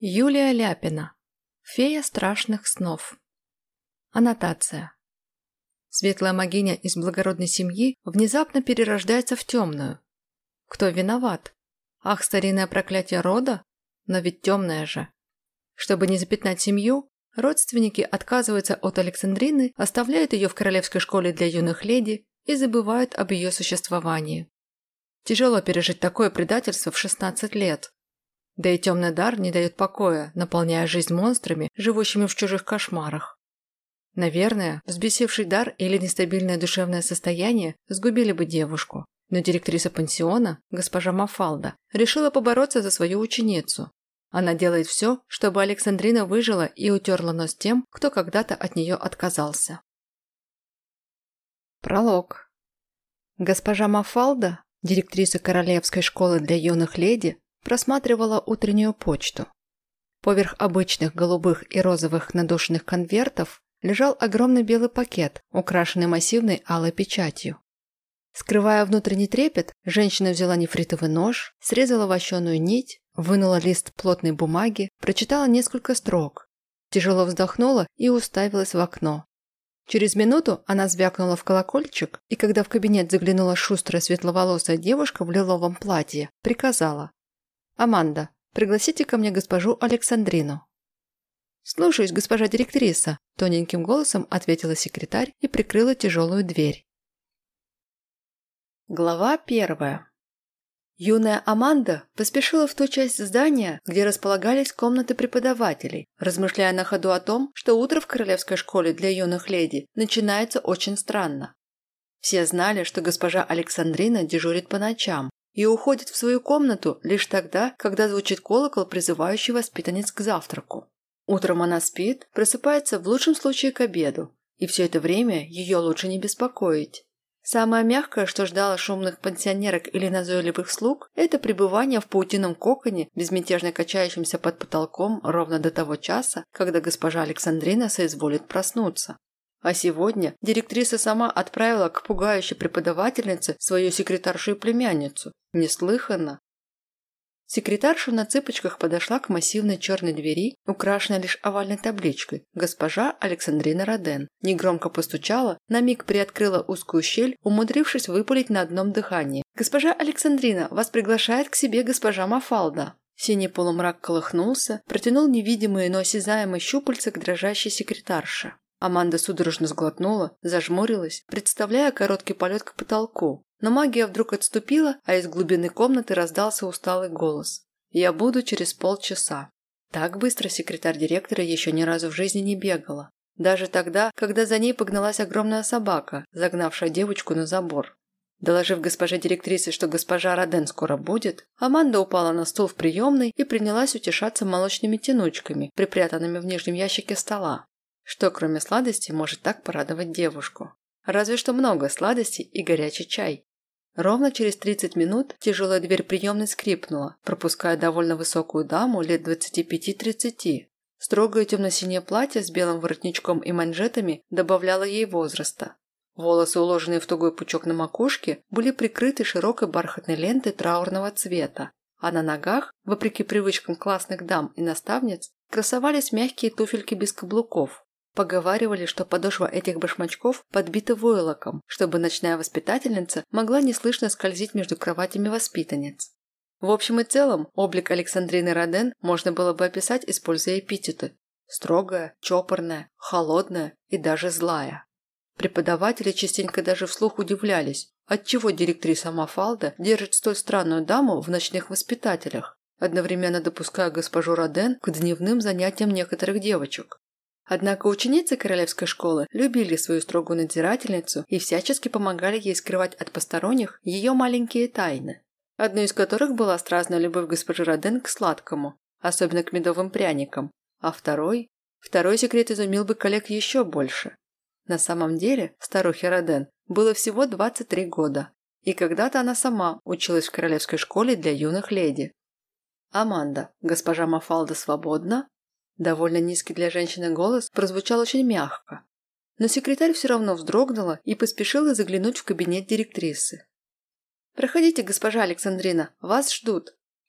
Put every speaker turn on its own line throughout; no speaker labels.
Юлия Ляпина. Фея страшных снов. Аннотация. Светлая могиня из благородной семьи внезапно перерождается в темную. Кто виноват? Ах, старинное проклятие рода? Но ведь темное же. Чтобы не запятнать семью, родственники отказываются от Александрины, оставляют ее в королевской школе для юных леди и забывают об ее существовании. Тяжело пережить такое предательство в 16 лет. Да и темный дар не дает покоя, наполняя жизнь монстрами, живущими в чужих кошмарах. Наверное, взбесивший дар или нестабильное душевное состояние сгубили бы девушку, но директриса пансиона, госпожа Мафалда, решила побороться за свою ученицу. Она делает все, чтобы Александрина выжила и утерла нос тем, кто когда-то от нее отказался. Пролог. Госпожа Мафалда, директриса Королевской школы для юных леди, просматривала утреннюю почту. Поверх обычных голубых и розовых надушенных конвертов лежал огромный белый пакет, украшенный массивной алой печатью. Скрывая внутренний трепет, женщина взяла нефритовый нож, срезала вощеную нить, вынула лист плотной бумаги, прочитала несколько строк, тяжело вздохнула и уставилась в окно. Через минуту она звякнула в колокольчик, и когда в кабинет заглянула шустрая светловолосая девушка в лиловом платье, приказала: «Аманда, пригласите ко мне госпожу Александрину». «Слушаюсь, госпожа директриса», – тоненьким голосом ответила секретарь и прикрыла тяжелую дверь. Глава 1. Юная Аманда поспешила в ту часть здания, где располагались комнаты преподавателей, размышляя на ходу о том, что утро в Королевской школе для юных леди начинается очень странно. Все знали, что госпожа Александрина дежурит по ночам и уходит в свою комнату лишь тогда, когда звучит колокол, призывающий воспитанниц к завтраку. Утром она спит, просыпается в лучшем случае к обеду, и все это время ее лучше не беспокоить. Самое мягкое, что ждало шумных пансионерок или назойливых слуг, это пребывание в паутином коконе, безмятежно качающемся под потолком ровно до того часа, когда госпожа Александрина соизволит проснуться. А сегодня директриса сама отправила к пугающей преподавательнице свою секретаршу и племянницу. Неслыханно. Секретарша на цыпочках подошла к массивной черной двери, украшенной лишь овальной табличкой «Госпожа Александрина Роден». Негромко постучала, на миг приоткрыла узкую щель, умудрившись выпалить на одном дыхании: «Госпожа Александрина, вас приглашает к себе госпожа Мафалда». Синий полумрак колыхнулся, протянул невидимые, но осязаемые щупальца к дрожащей секретарше. Аманда судорожно сглотнула, зажмурилась, представляя короткий полет к потолку. Но магия вдруг отступила, а из глубины комнаты раздался усталый голос: «Я буду через полчаса». Так быстро секретарь директора еще ни разу в жизни не бегала. Даже тогда, когда за ней погналась огромная собака, загнавшая девочку на забор. Доложив госпоже директрисе, что госпожа Роден скоро будет, Аманда упала на стул в приемной и принялась утешаться молочными тянучками, припрятанными в нижнем ящике стола. Что, кроме сладостей, может так порадовать девушку? Разве что много сладостей и горячий чай. Ровно через 30 минут тяжелая дверь приемной скрипнула, пропуская довольно высокую даму лет 25-30. Строгое темно-синее платье с белым воротничком и манжетами добавляло ей возраста. Волосы, уложенные в тугой пучок на макушке, были прикрыты широкой бархатной лентой траурного цвета, а на ногах, вопреки привычкам классных дам и наставниц, красовались мягкие туфельки без каблуков. Поговаривали, что подошва этих башмачков подбита войлоком, чтобы ночная воспитательница могла неслышно скользить между кроватями воспитанниц. В общем и целом, облик Александрины Роден можно было бы описать, используя эпитеты: строгая, чопорная, холодная и даже злая. Преподаватели частенько даже вслух удивлялись, отчего директриса Мафалда держит столь странную даму в ночных воспитателях, одновременно допуская госпожу Роден к дневным занятиям некоторых девочек. Однако ученицы королевской школы любили свою строгую надзирательницу и всячески помогали ей скрывать от посторонних ее маленькие тайны, одной из которых была страстная любовь госпожи Роден к сладкому, особенно к медовым пряникам, а второй секрет изумил бы коллег еще больше. На самом деле старухе Роден было всего 23 года, и когда-то она сама училась в королевской школе для юных леди. «Аманда, госпожа Мафалда свободна?» Довольно низкий для женщины голос прозвучал очень мягко. Но секретарь все равно вздрогнула и поспешила заглянуть в кабинет директрисы. «Проходите, госпожа Александрина, вас ждут».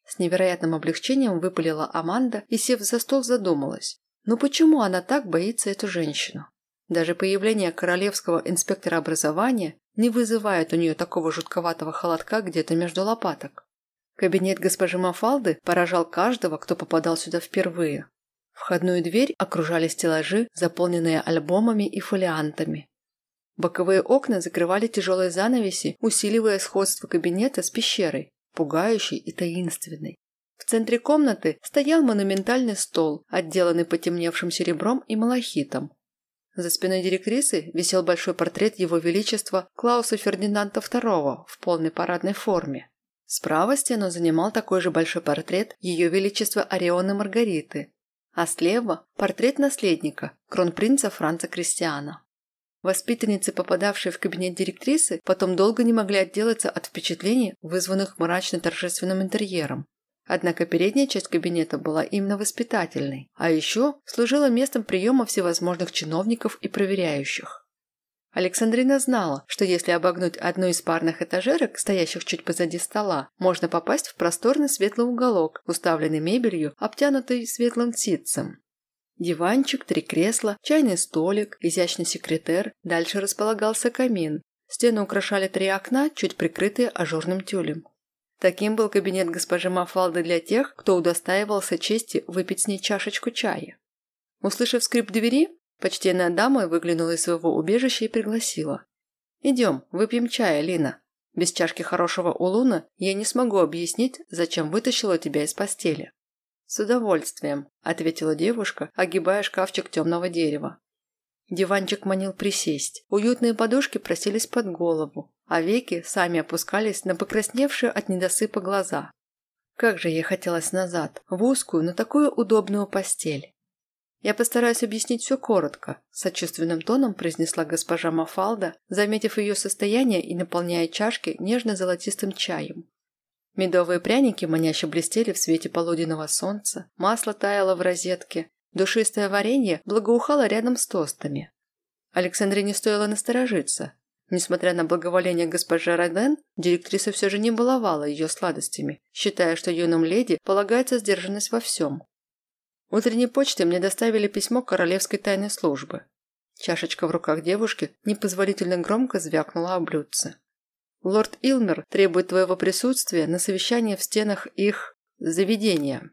С невероятным облегчением выпалила Аманда и, сев за стол, задумалась. Ну почему она так боится эту женщину? Даже появление королевского инспектора образования не вызывает у нее такого жутковатого холодка где-то между лопаток. Кабинет госпожи Мафалды поражал каждого, кто попадал сюда впервые. Входную дверь окружали стеллажи, заполненные альбомами и фолиантами. Боковые окна закрывали тяжелые занавеси, усиливая сходство кабинета с пещерой, пугающей и таинственной. В центре комнаты стоял монументальный стол, отделанный потемневшим серебром и малахитом. За спиной директрисы висел большой портрет Его Величества Клауса Фердинанда II в полной парадной форме. Справа стену занимал такой же большой портрет Ее Величества Орионы Маргариты, а слева – портрет наследника, кронпринца Франца Кристиана. Воспитанницы, попадавшие в кабинет директрисы, потом долго не могли отделаться от впечатлений, вызванных мрачно-торжественным интерьером. Однако передняя часть кабинета была именно воспитательной, а еще служила местом приема всевозможных чиновников и проверяющих. Александрина знала, что если обогнуть одну из парных этажерок, стоящих чуть позади стола, можно попасть в просторный светлый уголок, уставленный мебелью, обтянутый светлым ситцем. Диванчик, 3 кресла, чайный столик, изящный секретер, дальше располагался камин. Стены украшали 3 окна, чуть прикрытые ажурным тюлем. Таким был кабинет госпожи Мафалды для тех, кто удостаивался чести выпить с ней чашечку чая. Услышав скрип двери, почтенная дама выглянула из своего убежища и пригласила. «Идем, выпьем чая, Лина. Без чашки хорошего улуна я не смогу объяснить, зачем вытащила тебя из постели». «С удовольствием», – ответила девушка, огибая шкафчик темного дерева. Диванчик манил присесть, уютные подушки просились под голову, а веки сами опускались на покрасневшие от недосыпа глаза. Как же ей хотелось назад, в узкую, но такую удобную постель. «Я постараюсь объяснить все коротко», – сочувственным тоном произнесла госпожа Мафалда, заметив ее состояние и наполняя чашки нежно-золотистым чаем. Медовые пряники маняще блестели в свете полуденного солнца, масло таяло в розетке, душистое варенье благоухало рядом с тостами. Александре не стоило насторожиться. Несмотря на благоволение госпожи Роден, директриса все же не баловала ее сладостями, считая, что юным леди полагается сдержанность во всем. Утренней почтой мне доставили письмо королевской тайной службы. Чашечка в руках девушки непозволительно громко звякнула о блюдце. Лорд Илмер требует твоего присутствия на совещании в стенах их заведения.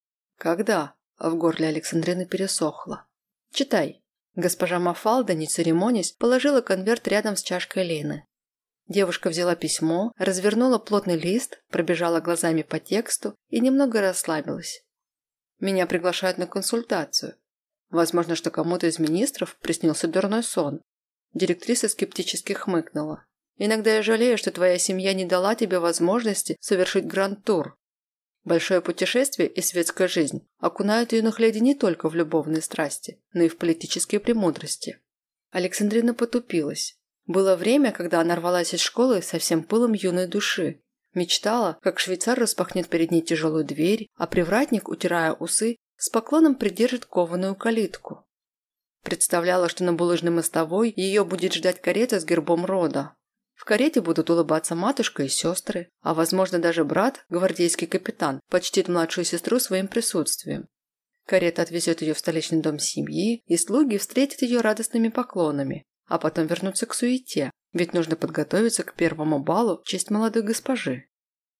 Когда? В горле Александрины пересохло. Читай. Госпожа Мафалда, не церемонясь, положила конверт рядом с чашкой Лены. Девушка взяла письмо, развернула плотный лист, пробежала глазами по тексту и немного расслабилась. Меня приглашают на консультацию. Возможно, что кому-то из министров приснился дурной сон. Директриса скептически хмыкнула. Иногда я жалею, что твоя семья не дала тебе возможности совершить гранд-тур. Большое путешествие и светская жизнь окунают юных леди не только в любовные страсти, но и в политические премудрости. Александрина потупилась. Было время, когда она рвалась из школы со всем пылом юной души. Мечтала, как швейцар распахнет перед ней тяжелую дверь, а привратник, утирая усы, с поклоном придержит кованую калитку. Представляла, что на булыжной мостовой ее будет ждать карета с гербом рода. В карете будут улыбаться матушка и сестры, а возможно даже брат, гвардейский капитан, почтит младшую сестру своим присутствием. Карета отвезет ее в столичный дом семьи, и слуги встретят ее радостными поклонами, а потом вернутся к суете, ведь нужно подготовиться к первому балу в честь молодой госпожи.